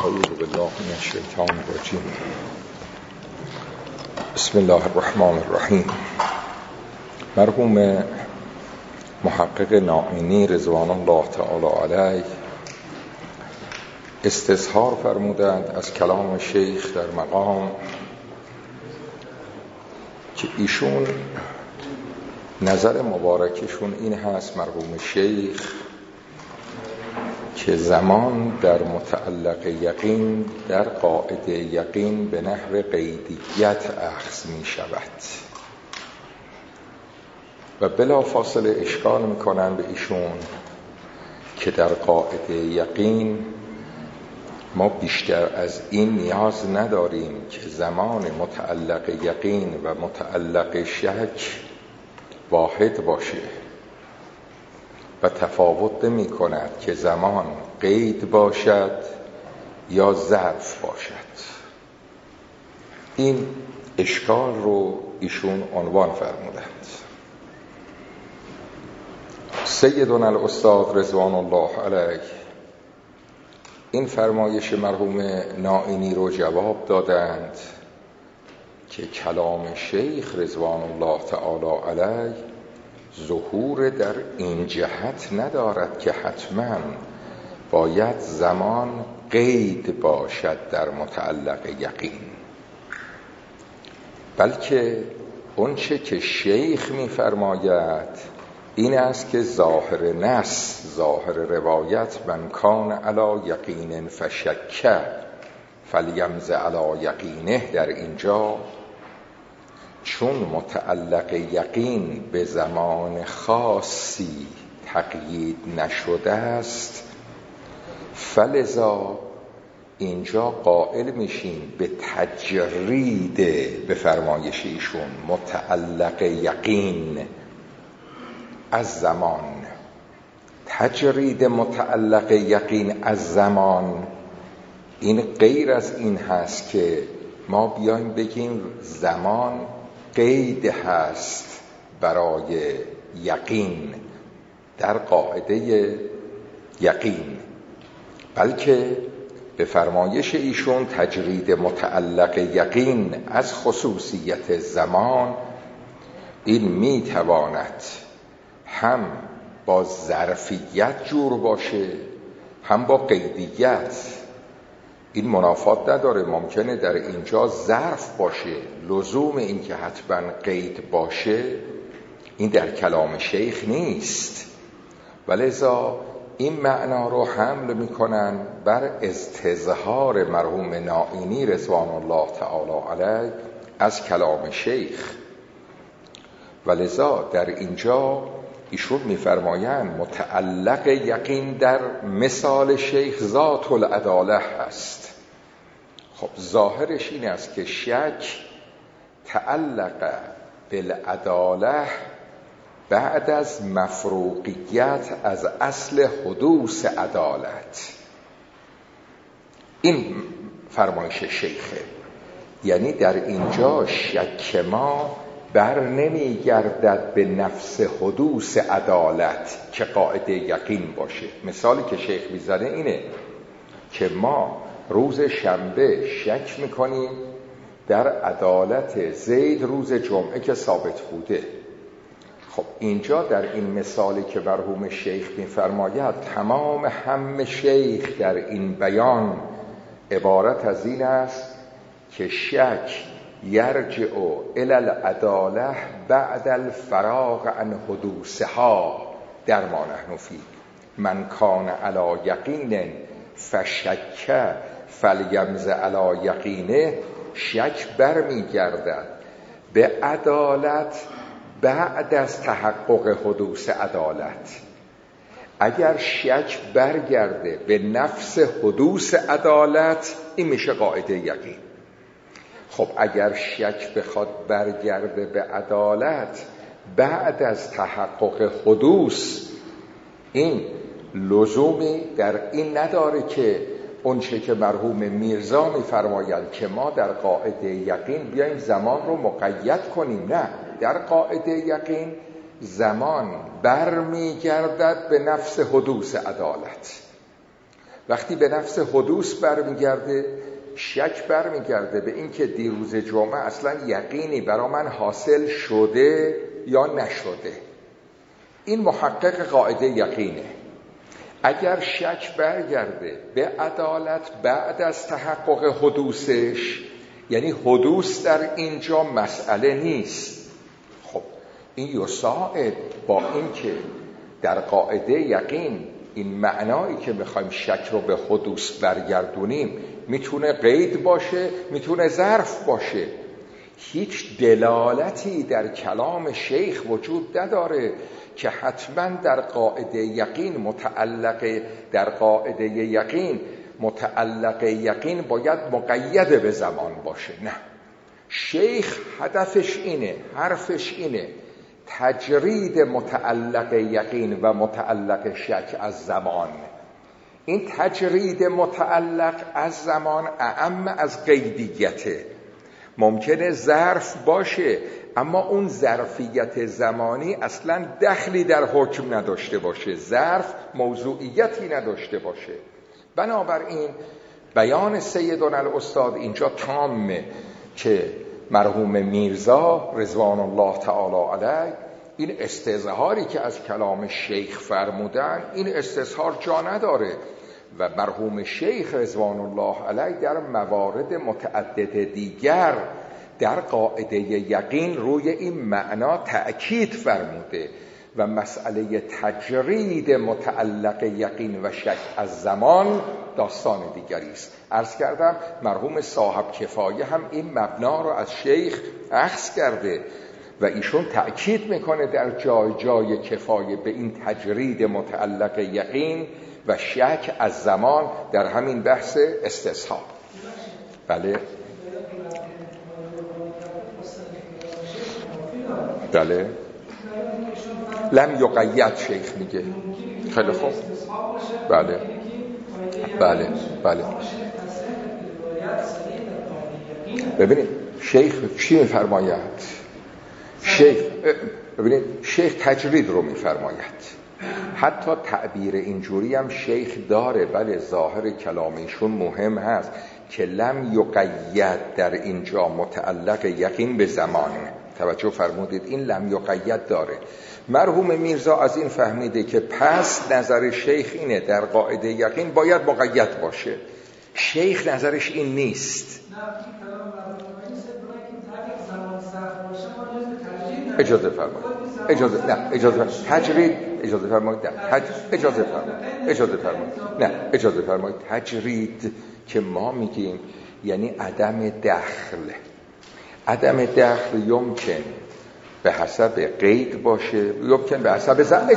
اعوذ بالله من الشیطان الرجیم. بسم الله الرحمن الرحیم. مرحوم محقق نائینی رضوان الله تعالی علیه استظهار فرمودند از کلام شیخ در مقام که ایشون نظر مبارکشون این هست، مرحوم شیخ، که زمان در متعلق یقین در قاعده یقین به نحو قیدیت اخذ می شود و بلا فاصله اشکال می کنند به ایشون که در قاعده یقین ما بیشتر از این نیاز نداریم که زمان متعلق یقین و متعلق شک واحد باشه و تفاوت نمی کند که زمان قید باشد یا ظرف باشد. این اشکال رو ایشون عنوان فرمودند. سیدنا الاستاد رضوان الله علیه این فرمایش مرحوم نائینی رو جواب دادند که کلام شیخ رضوان الله تعالی علیه ظهور در این جهت ندارد که حتما باید زمان قید باشد در متعلق یقین، بلکه اونچه که شیخ می‌فرماید این است که ظاهر نص، ظاهر روایت، من کان علی یقین فشک فلیمض علی یقینه، در اینجا چون متعلق یقین به زمان خاصی تقیید نشده است، فلذا اینجا قائل میشیم به تجرید به فرمایش ایشون متعلق یقین از زمان. تجرید متعلق یقین از زمان این غیر از این هست که ما بیایم بگیم زمان قید هست برای یقین در قاعده یقین، بلکه به فرمایش ایشون تجرید متعلق یقین از خصوصیت زمان این میتواند هم با ظرفیت جور باشه هم با قیدیت. این منافات نداره، ممکنه در اینجا ظرف باشه، لزوم این که حتما قید باشه این در کلام شیخ نیست، ولذا این معنا رو حمل میکنن بر استظهار مرحوم نائینی رضوان الله تعالی علیه از کلام شیخ. ولذا در اینجا ایشون میفرمایند متعلق یقین در مثال شیخ ذات العداله هست. خب ظاهرش این است که شک تعلق بالعداله بعد از مفروقیت از اصل حدوث عدالت. این فرمایش شیخه، یعنی در اینجا شک ما بر نمی گردد به نفس حدوث عدالت که قاعده یقین باشه. مثالی که شیخ میزنه اینه که ما روز شنبه شک میکنیم در عدالت زید روز جمعه که ثابت بوده. خب اینجا در این مثالی که مرحوم شیخ میفرماید تمام هم شیخ در این بیان عبارت از این است که شک یرجع الی العداله بعد الفراغ عن حدوثها در ما نحن فی من کان علی یقین فشک فلیمض علی یقینه. شک برمیگردد به عدالت بعد از تحقق حدوث عدالت. اگر شک برگرده به نفس حدوث عدالت این میشه قاعده یقین. خب اگر شک بخواد برگرده به عدالت بعد از تحقق حدوث، این لزومی در این نداره که اونچه که مرحوم میرزا میفرمایند که ما در قاعده یقین بیایم زمان رو مقید کنیم. نه، در قاعده یقین زمان برمیگردد به نفس حدوث عدالت. وقتی به نفس حدوث برمیگرده، شک برمیگرده به این که دیروز جمعه اصلا یقینی برای من حاصل شده یا نشده. این محقق قاعده یقینه. اگر شک برگرده به عدالت بعد از تحقق حدوثش، یعنی حدوث در اینجا مسئله نیست. خب این یساعد با این که در قاعده یقین این معنایی که میخوایم شک رو به حدوث برگردونیم میتونه قید باشه، میتونه ظرف باشه. هیچ دلالتی در کلام شیخ وجود نداره که حتما در قاعده یقین متعلق یقین باید مقید به زمان باشه. نه، شیخ هدفش اینه، حرفش اینه، تجرید متعلق یقین و متعلق شک از زمان. این تجرید متعلق از زمان اعم از قیدیته. ممکنه ظرف باشه اما اون ظرفیت زمانی اصلا دخلی در حکم نداشته باشه، ظرف موضوعیتی نداشته باشه. بنابراین بیان سیدنا الاستاد اینجا تامه که مرحوم میرزا رضوان الله تعالی علیه این استظهاری که از کلام شیخ فرمودن، این استظهار جا نداره و مرحوم شیخ رضوان الله علیه در موارد متعدد دیگر در قاعده یقین روی این معنا تأکید فرموده و مسئله تجرید متعلق یقین و شک از زمان داستان دیگری است. عرض کردم مرحوم صاحب کفایه هم این مبنا رو از شیخ اخذ کرده و ایشون تأکید میکنه در جای جای کفایه به این تجرید متعلق یقین و شک از زمان در همین بحث استصحاب. بله بله، لم یقید شیخ میگه. خیلی خوب، بله بله بله. ببینید شیخ چی میفرماید؟ شیخ تجرید رو میفرماید. حتی تعبیر اینجوری هم شیخ داره، بله ظاهر کلامیشون مهم هست که لم یقید در اینجا متعلق یقین به زمان. توجه فرمودید این لم یقید داره. مرحوم میرزا از این فهمیده که پس نظر شیخ اینه در قاعده یقین باید مقید باشه. شیخ نظرش این نیست. اجازه فرمایید. تجرید که ما میگیم یعنی عدم دخل. عدم دخل یمکن به حسب قید باشه، یمکن به حسب زمان.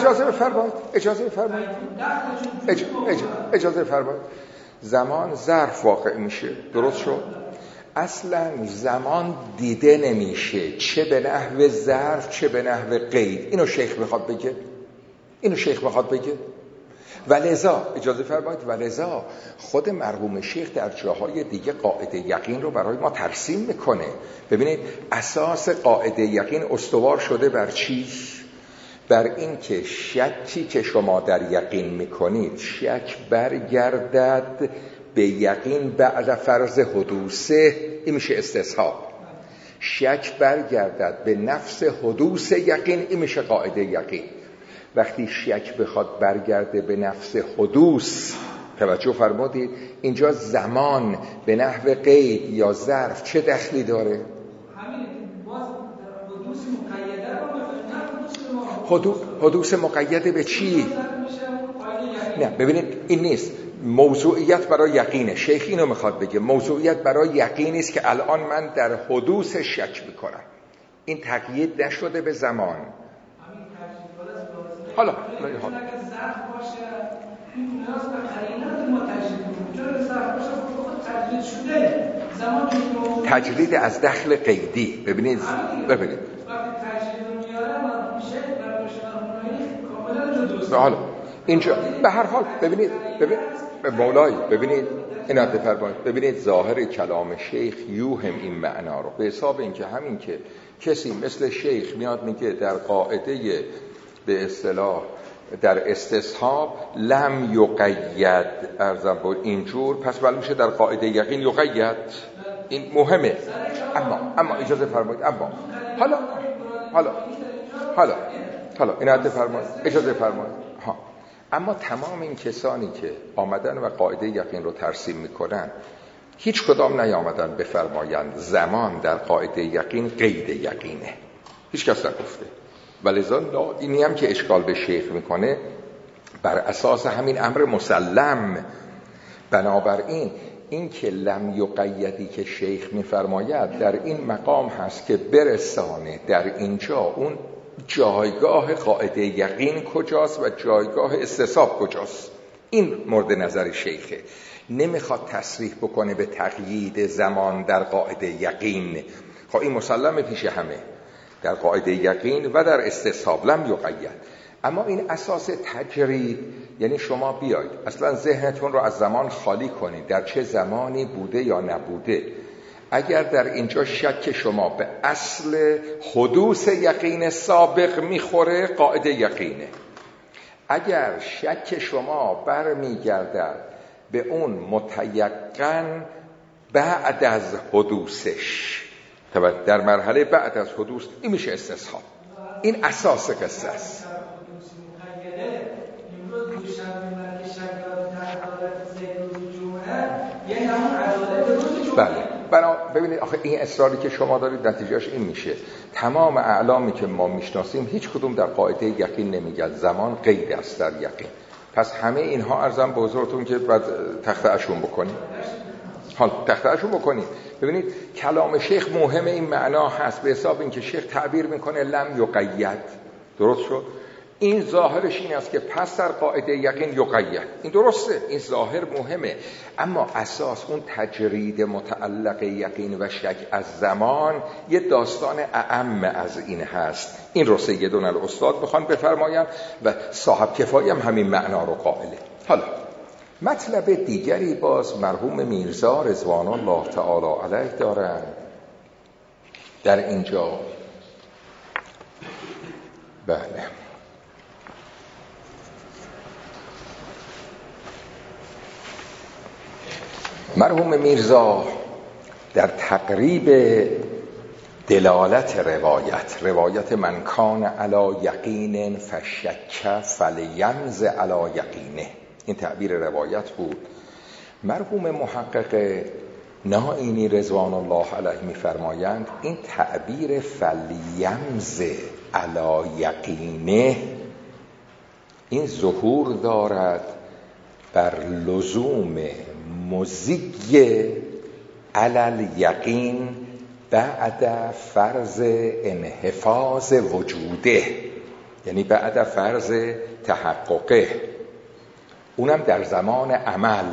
اجازه فرمایید. زمان ظرف واقع میشه، درست شد؟ اصلا زمان دیده نمیشه، چه به نحو ظرف چه به نحو قید. اینو شیخ میخواد بگه. ولذا اجازه فرمایید، ولذا خود مرحوم شیخ در جاهای دیگه قاعده یقین رو برای ما ترسیم میکنه. ببینید اساس قاعده یقین استوار شده بر چی؟ بر این که شکی که شما در یقین میکنید شک برگردد به یقین بعد فرض حدوثه، این میشه استصحاب. شک برگردد به نفس حدوث یقین، این میشه قاعده یقین. وقتی شک بخواد برگرده به نفس حدوث، توجه فرمودید اینجا زمان به نحو قید یا ظرف چه دخلی داره؟ حدوث مقید به چی؟ نه ببینید این نیست. موضوعیت برای یقینه. شیخ اینو میخواد بگه موضوعیت برای یقینی است که الان من در حدوث شک میکنم. این تقیید نشده به زمان. حالا تجرید از دخل قیدی. ببینید حالا اینجا به هر حال ببینید مولای ببینید اینات فرمایید. ببینید ظاهر کلام شیخ یوهم این معنا رو به حساب اینکه همین که کسی مثل شیخ میاد میگه در قاعده به اصطلاح در استصحاب لم یقید ارزم با اینجور، پس معلوم میشه در قاعده یقین یقید. این مهمه. اما اجازه فرمایید، اما حالا این عده فرمایید، اجازه فرمایید. اما تمام این کسانی که آمدن و قاعده یقین رو ترسیم میکنن هیچ کدام نیامدن بفرمایند زمان در قاعده یقین قید یقینه. هیچ کس نگفته. ولذا اینی هم که اشکال به شیخ میکنه بر اساس همین امر مسلم. بنابراین این که لم یقیدی که شیخ میفرماید در این مقام هست که برسانه در اینجا اون جایگاه قاعده یقین کجاست و جایگاه استصحاب کجاست. این مورد نظر شیخه. نمیخواد تصریح بکنه به تقیید زمان در قاعده یقین. خب این مسلمه پیش همه، در قاعده یقین و در استصحاب لم یقید. اما این اساس تجرید، یعنی شما بیاید اصلا ذهنتون رو از زمان خالی کنید، در چه زمانی بوده یا نبوده. اگر در اینجا شک شما به اصل حدوث یقین سابق میخوره قاعده یقینه. اگر شک شما برمیگردد به اون متیقن بعد از حدوثش، در مرحله بعد از حدوث، این میشه استصحاب. این اساس قصه است. بله. ببینید آخه این اصراری که شما دارید نتیجهش این میشه تمام اعلامی که ما میشناسیم هیچ کدوم در قاعده یقین نمیگن زمان قید است در یقین. پس همه اینها ارزم به حضورتون که بعد تخته‌اشون بکنید. تخته‌اشون بکنید. ببینید کلام شیخ مهم این معنا هست، به حساب این که شیخ تعبیر میکنه لم یقید. درست شد؟ این ظاهرش این است که پس در قاعده یقین یقید. این درسته، این ظاهر مهمه، اما اساس اون تجرید متعلق یقین و شک از زمان یه داستان اعم از این هست. این رو سیدنا الاستاد بخوان بفرماین و صاحب کفایی هم همین معنا رو قائله. حالا مطلب دیگری باز مرحوم میرزا رضوان الله تعالی علیه دارن در اینجا. بله، مرحوم میرزا در تقریب دلالت روایت من کان علی یقین فشک فلینز علی یقینه، این تعبیر روایت بود. مرحوم محقق نائینی رضوان الله علیه می‌فرمایند این تعبیر فلینز علی یقینه این ظهور دارد بر لزوم مزی علل یقین بعد فرض انحفاظ وجوده، یعنی بعد فرض تحققه، اونم در زمان عمل.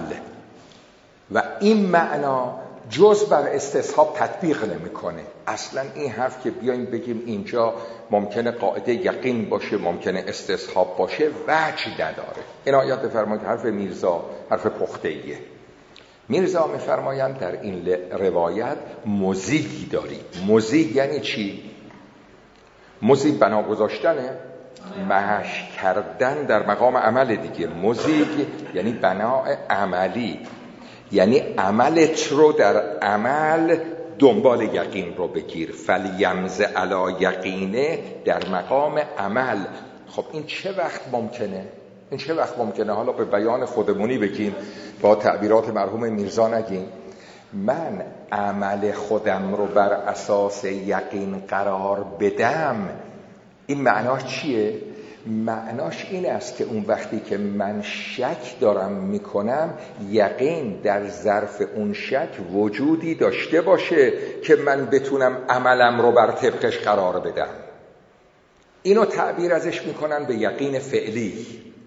و این معنا جز بر استصحاب تطبیق نمیکنه. اصلا این حرف که بیایم بگیم اینجا ممکنه قاعده یقین باشه ممکنه استصحاب باشه وجه نداره. عنایت بفرمایید حرف میرزا حرف پخته‌ایه. میرزا میفرمایند در این روایت مزیگی داری. مزیگ یعنی چی؟ مزیگ بنا گذاشتنه، مشی کردن در مقام عمل دیگه. مزیگ یعنی بناء عملی، یعنی عملت رو در عمل دنبال یقین رو بگیر. فلیمز علی یقینه در مقام عمل. خب این چه وقت ممکنه؟ حالا به بیان خودمونی بگیم، با تعبیرات مرحوم میرزا نگیم. من عمل خودم رو بر اساس یقین قرار بدم، این معناش چیه؟ معناش این است که اون وقتی که من شک دارم میکنم یقین در ظرف اون شک وجودی داشته باشه که من بتونم عملم رو بر طبقش قرار بدم. اینو تعبیر ازش میکنن به یقین فعلی.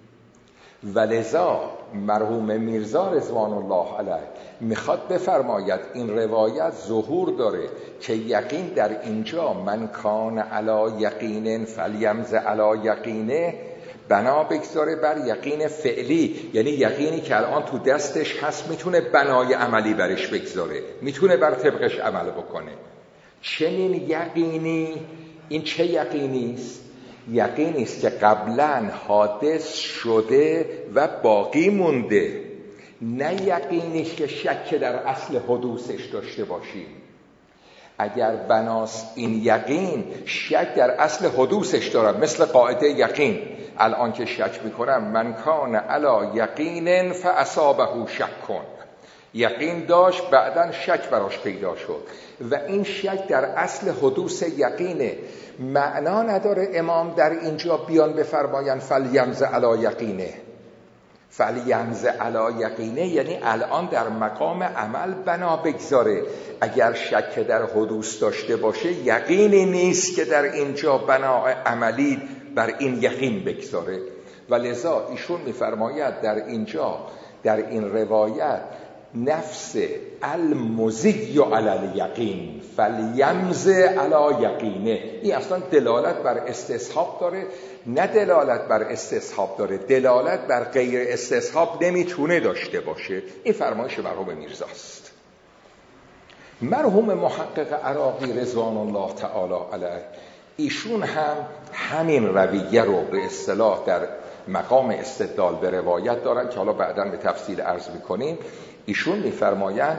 ولذا مرحوم میرزا رضوان الله علیه میخواد بفرماید این روایت ظهور داره که یقین در اینجا من کان علی یقین فلیمز علی یقینه بنا بگذاره بر یقین فعلی، یعنی یقینی که الان تو دستش هست میتونه بنای عملی برش بگذاره، میتونه بر طبقش عمل بکنه. چنین یقینی، این چه یقینی است؟ یقینی است که قبلا حادث شده و باقی مونده، نه یقینی که شک در اصل حدوثش داشته باشیم. اگر بناس این یقین شک در اصل حدوثش دارم، مثل قاعده یقین، الان که شک میکنم من کان علی یقین فاصابه شک کن، یقین داشت بعدن شک براش پیدا شد و این شک در اصل حدوث یقینه. معنا نداره امام در اینجا بیان بفرماین فلیمز علی یقینه. فلیمز علی یقینه یعنی الان در مقام عمل بنا بگذاره. اگر شک در حدوث داشته باشه یقینی نیست که در اینجا بنا عملی بر این یقین بگذاره. و لذا ایشون میفرماید در اینجا در این روایت نفس المزی علی الیقین فلیمز علی یقینه، این اصلا دلالت بر استصحاب داره، نه دلالت بر استصحاب داره، دلالت بر غیر استصحاب نمیتونه داشته باشه. این فرمایش مرحوم میرزاست. مرحوم محقق عراقی رضوان الله تعالی علیه ایشون هم همین رویه رو به اصطلاح در مقام استدلال به روایت دارن که حالا بعداً به تفصیل عرض میکنیم. ایشون میفرمایند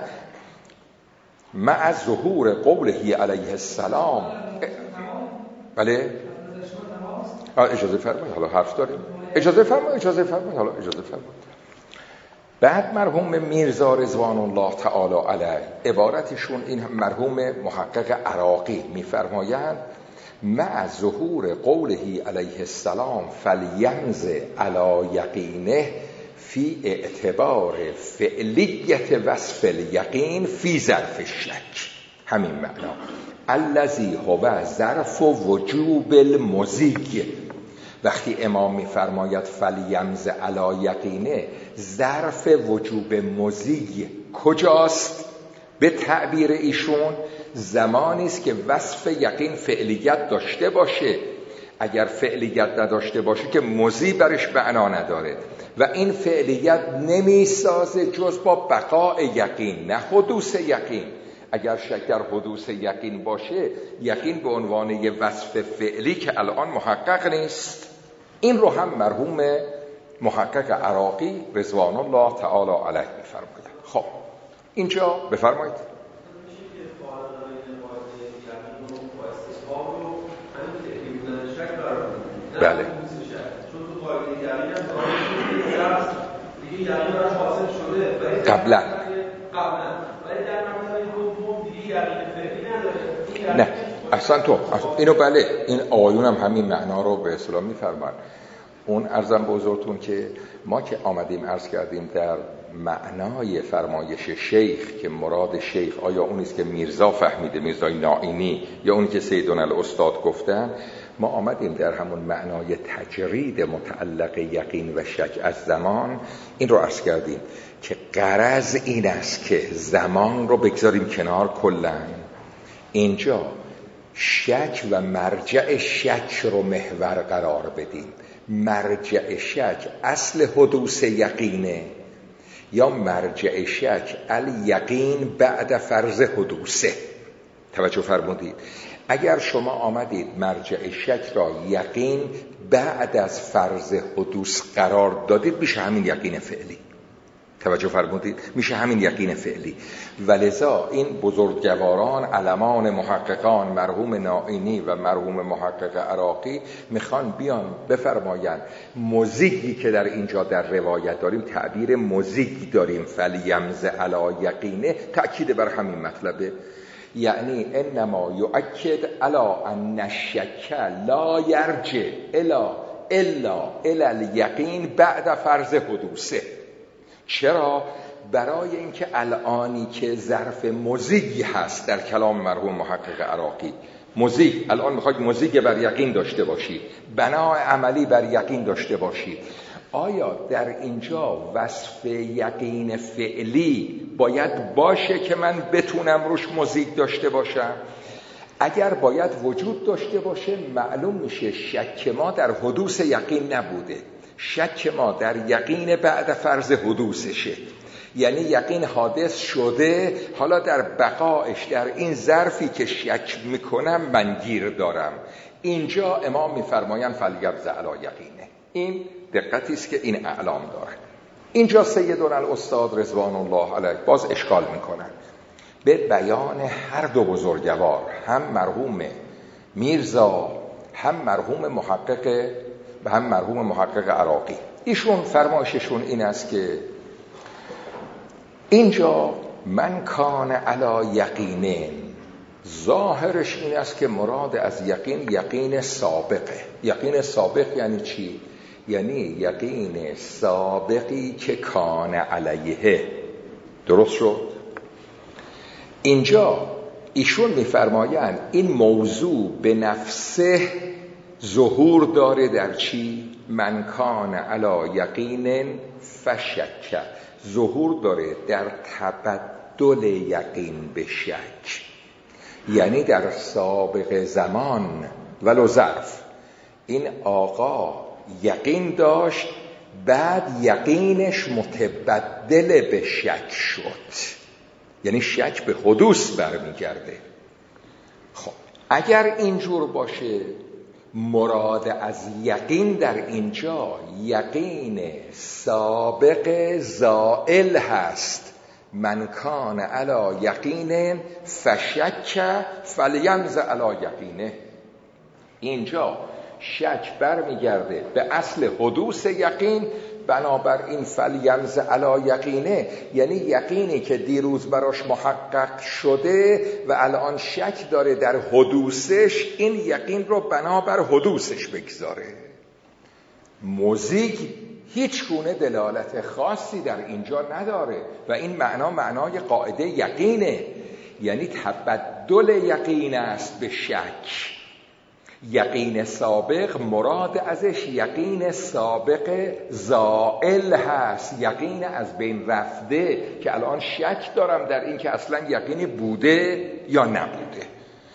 مع ظهور قوله علیه السلام. بله اجازه فرمایید، حالا حرف داریم، اجازه فرمایید حالا اجازه فرمایید. بعد مرحوم میرزا رضوان الله تعالی علیه عبارتشون این، مرحوم محقق عراقی میفرمایند مع ظهور قوله علیه السلام فلیمز علی یقینه فی اعتبار فعلیت وصف الیقین فی ظرف الشک، همین معنا الذی هو ظرف وجوب المزی. وقتی امام میفرماید فلیمز علی یقینه، ظرف وجوب مزی کجاست؟ به تعبیر ایشون زمانی است که وصف یقین فعلیت داشته باشه. اگر فعلیت نداشته باشه که مزی برش معنا نداره و این فعلیت نمیسازه جز با بقاء یقین، نه حدوث یقین. اگر شک در حدوث یقین باشه، یقین به عنوان یه وصف فعلی که الان محقق نیست. این رو هم مرحوم محقق عراقی رضوان الله تعالی علیه می‌فرماید. خب اینجا بفرمایید. بله. چون تو قاعده یقین هم دیگه یقین راش حاصل شده قبلا، ولی در مرحله دوم دیگه یقین فعلی نداره. نه اصلا تو اینو بله، این آیون هم همین معنا رو به اصطلاح میفرمان. اون عرضم به حضورتون که ما که آمدیم عرض کردیم در معنای فرمایش شیخ که مراد شیخ آیا اون است که میرزا فهمیده، میرزای نائینی، یا اونی که سیدنا الاستاد گفتن، ما آمدیم در همون معنای تجرید متعلق یقین و شک از زمان این رو عرض کردیم که غرض این است که زمان رو بگذاریم کنار کلن، اینجا شک و مرجع شک رو محور قرار بدیم. مرجع شک اصل حدوث یقینه یا مرجع شک الیقین بعد فرض حدوثه. توجه فرمودید؟ اگر شما آمدید مرجع شک را یقین بعد از فرض حدوث قرار دادید، میشه همین یقین فعلی. توجه فرمودید؟ میشه همین یقین فعلی. ولذا این بزرگواران علمان محققان مرحوم نائینی و مرحوم محقق عراقی میخوان بیان بفرمایند مزیگی که در اینجا در روایت داریم، تعبیر مزیگ داریم فلیمز علی یقینه، تأکید بر همین مطلبه. یعنی انما یؤکد علی ان الشک لا یرجع الا الیقین بعد فرض حدوثه. چرا؟ برای اینکه الانی که ظرف مزیگی هست در کلام مرحوم محقق عراقی، مزیگ، الان میخواید مزیگ بر یقین داشته باشید، بنا عملی بر یقین داشته باشید، آیا در اینجا وصف یقین فعلی باید باشه که من بتونم روش مزیگ داشته باشم؟ اگر باید وجود داشته باشه، معلوم میشه شک ما در حدوث یقین نبوده، شک ما در یقین بعد فرض حدوثشه. یعنی یقین حادث شده، حالا در بقایش در این ظرفی که شک میکنم من گیر دارم. اینجا امام میفرمایند فلیبز علی یقینه. این دقتی است که این اعلام داره. اینجا سیدنا الاستاد رضوان الله علیه باز اشکال میکنن به بیان هر دو بزرگوار، هم مرحوم میرزا هم مرحوم محقق عراقی. ایشون فرمایششون این است که اینجا من کان علی یقینه، ظاهرش این است که مراد از یقین سابقه. یقین سابق یعنی چی؟ یعنی یقین سابقی که کان علیه. درست شد؟ اینجا ایشون میفرمایند این موضوع به نفسه ظهور داره در چی؟ من کان علی یقین فشک، ظهور داره در تبدل یقین به شک. یعنی در سابق زمان ولو ظرف این آقا یقین داشت، بعد یقینش متبدل به شک شد، یعنی شک به حدوث برمیگرده. خب اگر اینجور باشه مراد از یقین در اینجا یقین سابق زائل هست. من کان علی یقین فشک فلینز علی یقینه. اینجا شک برمیگرده به اصل حدوث یقین، بنابراین فلینز علی یقینه یعنی یقینی که دیروز براش محقق شده و الان شک داره در حدوثش، این یقین رو بنابر حدوثش بگذاره. موزیک هیچ گونه دلالت خاصی در اینجا نداره و این معنای قاعده یقینه، یعنی تبدل یقین است به شک. یقین سابق مراد ازش یقین سابق زائل هست، یقین از بین رفته که الان شک دارم در این که اصلا یقینی بوده یا نبوده.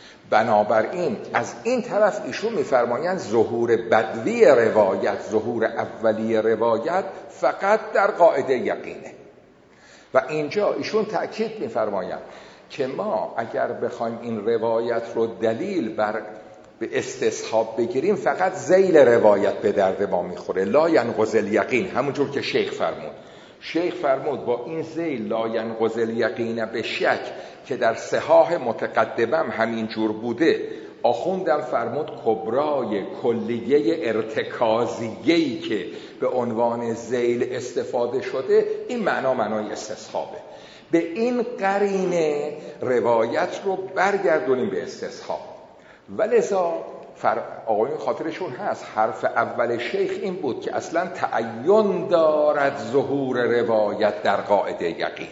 بنابراین از این طرف ایشون میفرمایند ظهور بدوی روایت، ظهور اولی روایت فقط در قاعده یقینه. و اینجا ایشون تأکید میفرمایند که ما اگر بخوایم این روایت رو دلیل بر به استصحاب بگیریم فقط ذیل روایت به درد ما میخوره، لا ینقض الیقین، همونجور که شیخ فرمود با این ذیل لا ینقض الیقین به شک که در صحاح متقدمم همین جور بوده. آخوندم فرمود کبرای کلیه ارتکازیه‌ای که به عنوان ذیل استفاده شده، این معنای استصحابه. به این قرینه روایت رو برگردونیم به استصحاب. ولذا آقایون خاطرشون هست حرف اول شیخ این بود که اصلا تعین دارد ظهور روایت در قاعده یقین.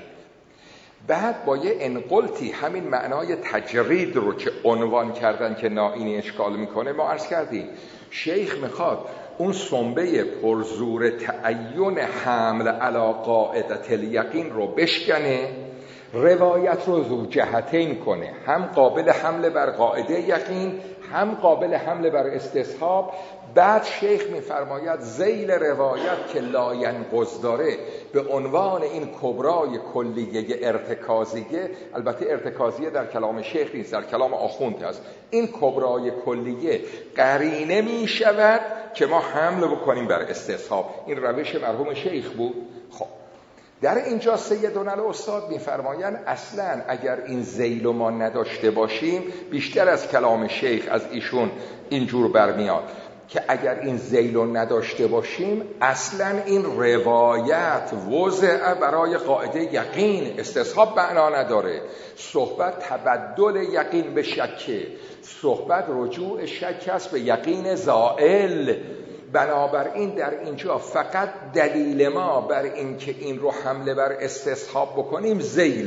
بعد با یه انقلتی همین معنای تجرید رو که عنوان کردن که اینی اشکال میکنه، ما عرض کردیم شیخ میخواد اون سنبه پرزور تعین حمل علی قاعده الیقین رو بشکنه، روایت رو ذو جهتین کنه، هم قابل حمل بر قاعده یقین هم قابل حمل بر استصحاب. بعد شیخ میفرماید ذیل روایت که لا ینقض داره به عنوان این کبرای کلیه ارتکازیه، البته ارتکازیه در کلام شیخ نیست، در کلام آخوند هست، این کبرای کلیه قرینه میشود که ما حمل بکنیم بر استصحاب. این روش مرحوم شیخ بود. خب در اینجا سیدنا الاستاد میفرمایند اصلا اگر این ذیل ما نداشته باشیم، بیشتر از کلام شیخ از ایشون اینجور برمیاد که اگر این ذیل نداشته باشیم اصلا این روایت وضع برای قاعده یقین، استصحاب معنا نداره. صحبت تبدل یقین به شکه، صحبت رجوع شک است به یقین زائل. بنابراین در اینجا فقط دلیل ما بر این که این رو حمله بر استصحاب بکنیم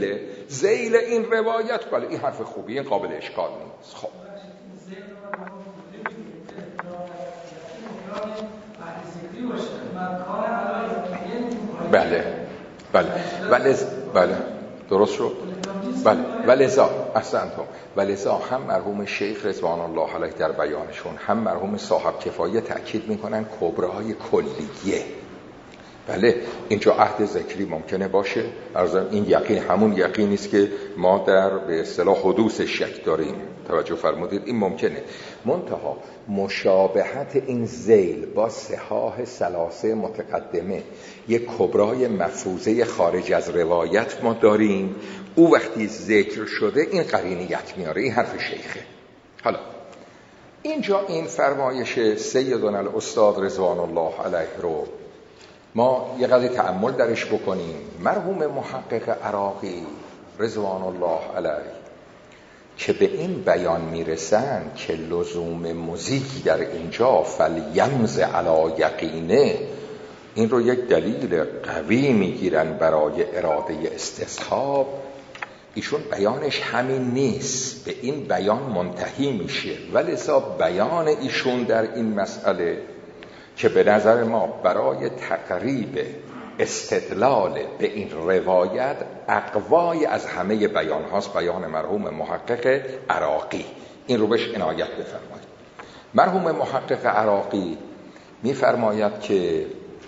ذیل این روایت. بله این حرف خوبی، این قابل اشکال نیست. خب بله درست شد. بله ولذا احسنتم، ولذا هم مرحوم شیخ رضوان الله علیه در بیانشون هم مرحوم صاحب کفایه تأکید میکنن کبرای کلیه. بله اینجا عهد ذکری ممکنه باشه، این یقین همون یقینی است که ما در به اصطلاح حدوث شک داریم. توجه فرمودید این ممکنه. منتها مشابهت این ذیل با صحاح ثلاثه متقدمه یک کبرای مفروضه خارج از روایت ما داریم، او وقتی ذکر شده این قرینیت میاره. این حرف شیخه. حالا اینجا این فرمایش سیدنا الاستاد رضوان الله علیه رو ما یه قدر تأمل درش بکنیم. مرحوم محقق عراقی رضوان الله علیه که به این بیان میرسن که لزوم موزیک در اینجا فلیمز علی یقینه، این رو یک دلیل قوی میگیرن برای اراده استصحاب. ایشون بیانش همین نیست، به این بیان منتهی میشه، ولذا بیان ایشون در این مسئله که به نظر ما برای تقریب استدلال به این روایت اقوای از همه بیان هاست، بیان مرحوم محقق عراقی. این رو بهش عنایت بفرمایید. مرحوم محقق عراقی میفرماید که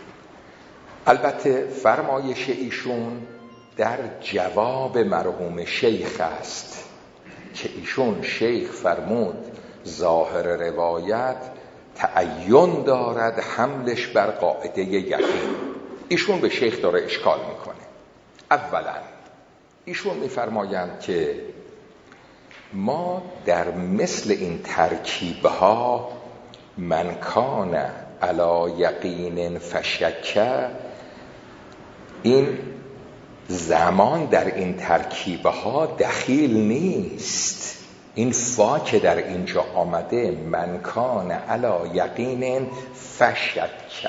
البته فرمایش ایشون در جواب مرحوم شیخ است که ایشون شیخ فرمود ظاهر روایت تعین دارد حملش بر قاعده یقین. ایشون به شیخ داره اشکال میکنه. اولا ایشون میفرمایند که ما در مثل این ترکیبها من کان علی یقین فشکه، این زمان در این ترکیبها دخیل نیست. این فا که در اینجا آمده من کان علی یقین فشکه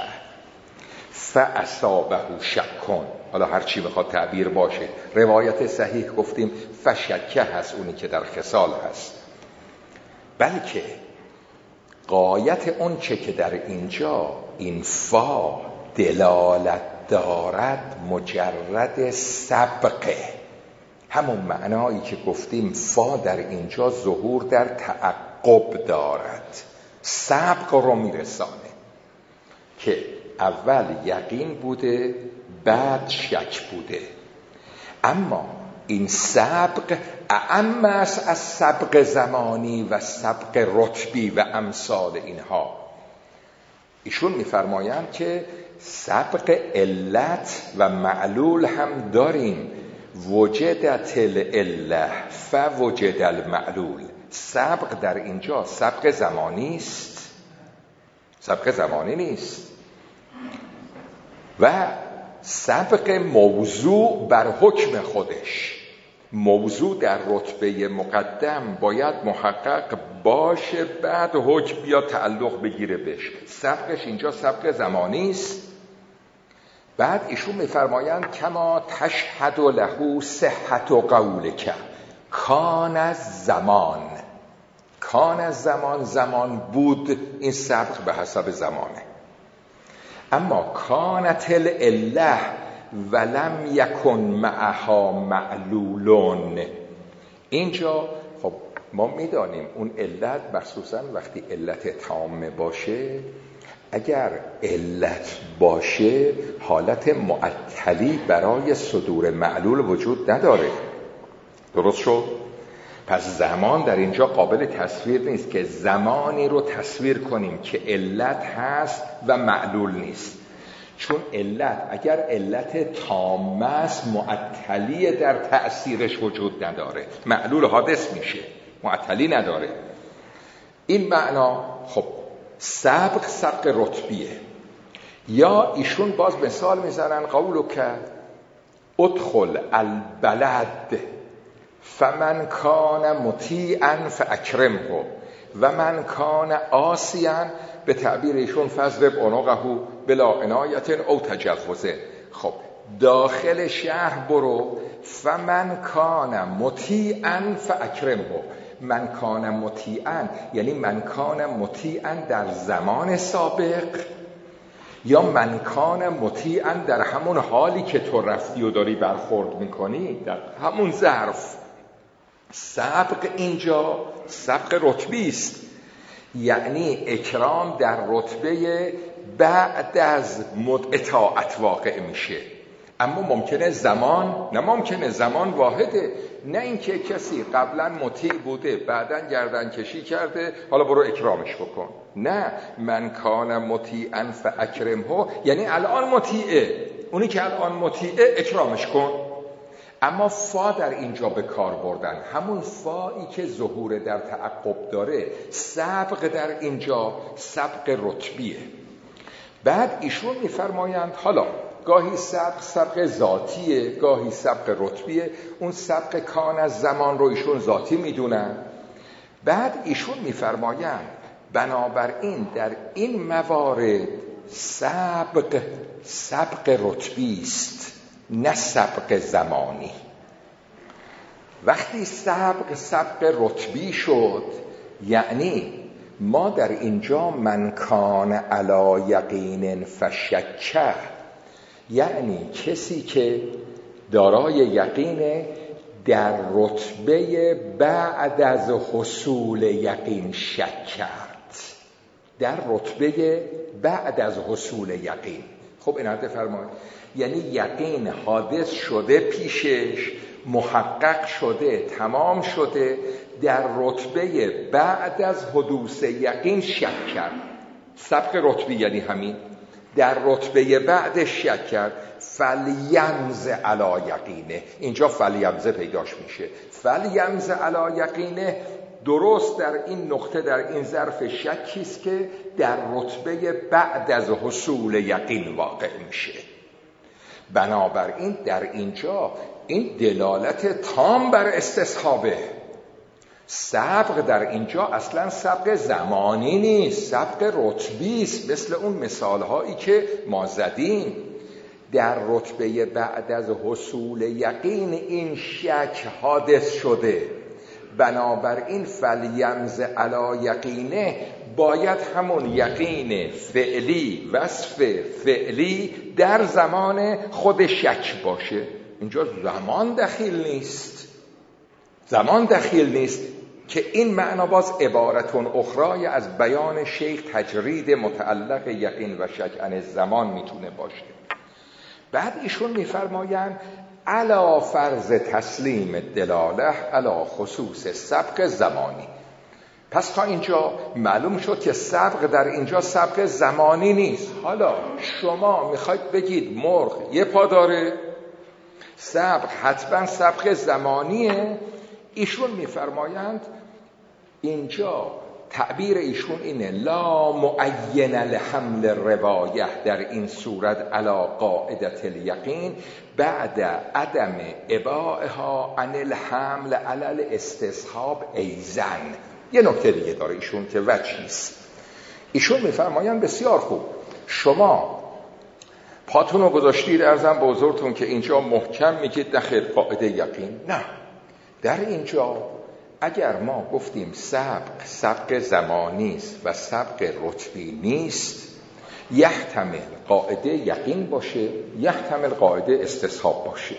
فاصابه شکن، حالا هر چی بخواد تعبیر باشه، روایت صحیح گفتیم فشکه هست اونی که در خصال هست، بلکه غایت اون چه که در اینجا این فا دلالت دارد مجرد سبقه، همون معنایی که گفتیم فا در اینجا ظهور در تعقب دارد، سبق رو میرسانه که اول یقین بوده بعد شک بوده. اما این سبق اعم است از سبق زمانی و سبق رتبی و امثال اینها. ایشون میفرمایند که سبق علت و معلول هم داریم، وجدت العله فوجد المعلول. سبق در اینجا سبق زمانی است، سبق زمانی نیست، و سبق موضوع بر حکم خودش. موضوع در رتبه مقدم باید محقق باشه، بعد حکم یا تعلق بگیره بهش. سبقش اینجا سبق زمانی است. بعد ایشون میفرمایند کما تشهد له صحت قولک کان از زمان، کان از زمان، زمان بود، این سبق به حسب زمانه. اما کانت العله ولم یکن معها معلولون، اینجا خب ما میدانیم اون علت مخصوصا وقتی علت تامه باشه، اگر علت باشه حالت معطلی برای صدور معلول وجود نداره. درست شد؟ پس زمان در اینجا قابل تصویر نیست که زمانی رو تصویر کنیم که علت هست و معلول نیست، چون علت اگر علت تامه است معطلی در تأثیرش وجود نداره، معلول حادث میشه، معطلی نداره. این معنا خب سبق سبق رتبیه. یا ایشون باز مثال میزنن قولو که ادخل البلد فمن کان مطیعا فاکرمه و من کان عاصیا، به تعبیر ایشون فضرب عنقه بلا عنایت او تجوز. خب داخل شهر برو، فمن کان مطیعا فاکرمه، من کان مطیعا یعنی من کان مطیعا در زمان سابق، یا من کان مطیعا در همون حالی که تو رفتی و داری برخورد میکنی، در همون ظرف. سبق اینجا سبق رتبی است، یعنی اکرام در رتبه بعد از اطاعت واقع میشه. اما ممکنه زمان واحده، نه اینکه کسی قبلا مطیع بوده بعداً گردن کشی کرده حالا برو اکرامش بکن. نه، من کان مطیعا فاکرمه، یعنی الان مطیعه، اونی که الان مطیعه اکرامش کن. اما فا در اینجا به کار بردن، همون فایی که ظهور در تعقب داره، سبق در اینجا سبق رتبیه. بعد ایشون میفرمایند حالا گاهی سبق ذاتیه، گاهی سبق رتبیه. اون سبق کان از زمان رو ایشون ذاتی میدونن. بعد ایشون میفرمایند بنابراین در این موارد سبق رتبی است، نه سبق زمانی. وقتی سبق رتبی شد، یعنی ما در اینجا من کان علی یقین فشکه، یعنی کسی که دارای یقینه در رتبه بعد از حصول یقین شک کرد، در رتبه بعد از حصول یقین. خب عنایت فرمایید، یعنی یقین حادث شده پیشش، محقق شده، تمام شده، در رتبه بعد از حدوث یقین شک کرد. سبق رتبی یعنی همین، در رتبه بعد شک کرد. فلیمز علی یقینه، اینجا فلیمز پیداش میشه. فلیمز علی یقینه درست در این نقطه، در این ظرف شکیست که در رتبه بعد از حصول یقین واقع میشه. بنابراین در اینجا این دلالت تام بر استصحابه. سبق در اینجا اصلا سبق زمانی نیست، سبق رتبی است، مثل اون مثالهایی که ما زدیم. در رتبه بعد از حصول یقین این شک حادث شده، بنابراین فلیمز علی یقینه باید همون یقین فعلی، وصف فعلی در زمان خود شک باشه. اینجا زمان دخیل نیست که این معنا باز عبارتون اخرای از بیان شیخ تجرید متعلق یقین و شک عن الزمان میتونه باشه. بعد ایشون میفرمایند علا فرض تسلیم دلاله علا خصوص سبق زمانی. پس تا اینجا معلوم شد که سبق در اینجا سبق زمانی نیست. حالا شما میخواید بگید مرغ یه پا داره، سبق حتما سبق زمانیه. ایشون میفرمایند اینجا تعبیر ایشون اینه لا معین لحمل روایه، در این صورت علا قاعدت الیقین بعد عدم اباعها عن الحمل علی الاستصحاب ایزن. یه نکته دیگه داره ایشون که وجهیست. ایشون میفرمایند بسیار خوب، شما پاتون رو گذاشتید ارزم به حضورتون که اینجا محکم میگید نخیر قاعده یقین. نه، در اینجا اگر ما گفتیم سبق زمانی است و سبق رتبی نیست، یحتمل قاعده یقین باشه، یحتمل قاعده استصحاب باشه.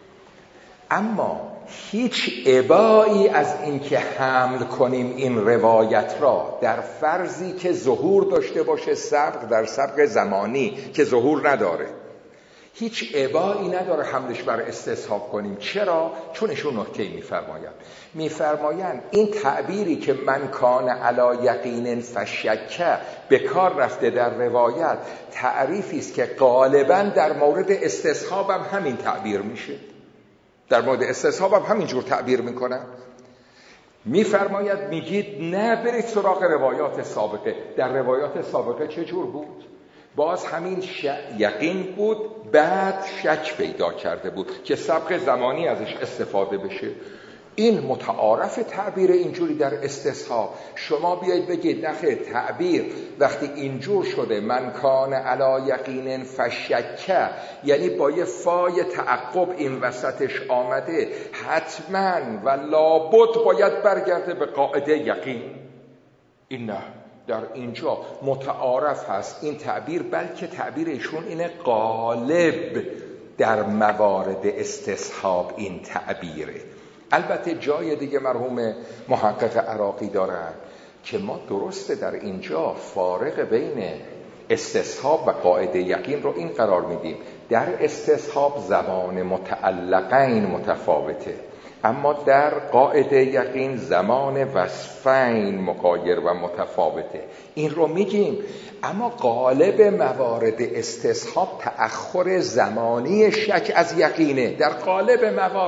اما هیچ ابایی از این که حمل کنیم این روایت را در فرضی که ظهور داشته باشه سبق در سبق زمانی که ظهور نداره، هیچ ابایی نداره حملش بر استصحاب کنیم. چرا؟ چون ایشون نکته میفرمایند این تعبیری که من کان علی یقین فشکه به کار رفته در روایت، تعریفی است که غالبا در مورد استصحاب هم همین تعبیر میشه، در مورد استصحاب هم همینجور تعبیر میکنن. میفرماید میگید نه برید سراغ روایات سابقه. در روایات سابقه چه جور بود؟ باز همین یقین بود، بعد شک پیدا کرده بود که سبق زمانی ازش استفاده بشه. این متعارف تعبیر اینجوری در استصحاب. شما بیایید بگید نخیر تعبیر وقتی اینجور شده من کان علی یقین فشکه، یعنی با یه فای تعقب این وسطش آمده، حتما و لابد باید برگرده به قاعده یقین. این نه، در اینجا متعارف هست این تعبیر، بلکه تعبیر ایشون اینه غالب در موارد استصحاب این تعبیره. البته جای دیگه مرحوم محقق عراقی دارن که ما درسته در اینجا فارق بین استصحاب و قاعده یقین رو این قرار میدیم. در استصحاب زمان متعلقین متفاوته، اما در قاعده یقین زمان وصفین مغایر و متفاوته. این رو میگیم. اما غالب موارد استصحاب تأخر زمانی شک از یقینه. در غالب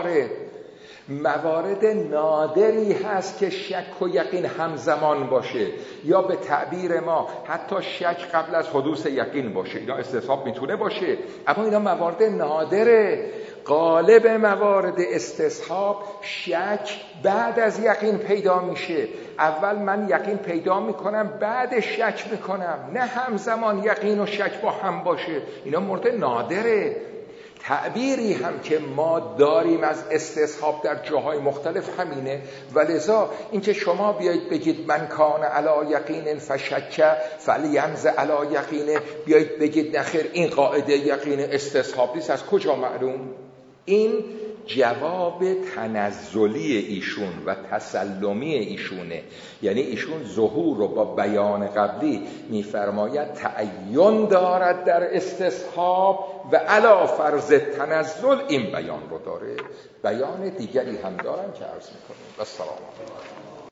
موارد نادری هست که شک و یقین همزمان باشه، یا به تعبیر ما حتی شک قبل از حدوث یقین باشه. اینا استصحاب میتونه باشه، اما اینا موارد نادره. غالب موارد استصحاب شک بعد از یقین پیدا میشه. اول من یقین پیدا میکنم بعد شک میکنم، نه همزمان یقین و شک با هم باشه. اینا مورد نادره. تعبیری هم که ما داریم از استصحاب در جاهای مختلف همینه. ولذا اینکه شما بیایید بگید من کان علی یقین فشک فلینز علی یقین، بیایید بگید نخیر این قاعده یقین استصحاب نیست، از کجا معلوم؟ این جواب تنزلی ایشون و تسلمی ایشونه. یعنی ایشون ظهور رو با بیان قبلی میفرماید تعین دارد در استصحاب و علی فرض تنزل این بیان رو داره. بیان دیگری هم دارن که عرض میکنیم. و السلام علیکم.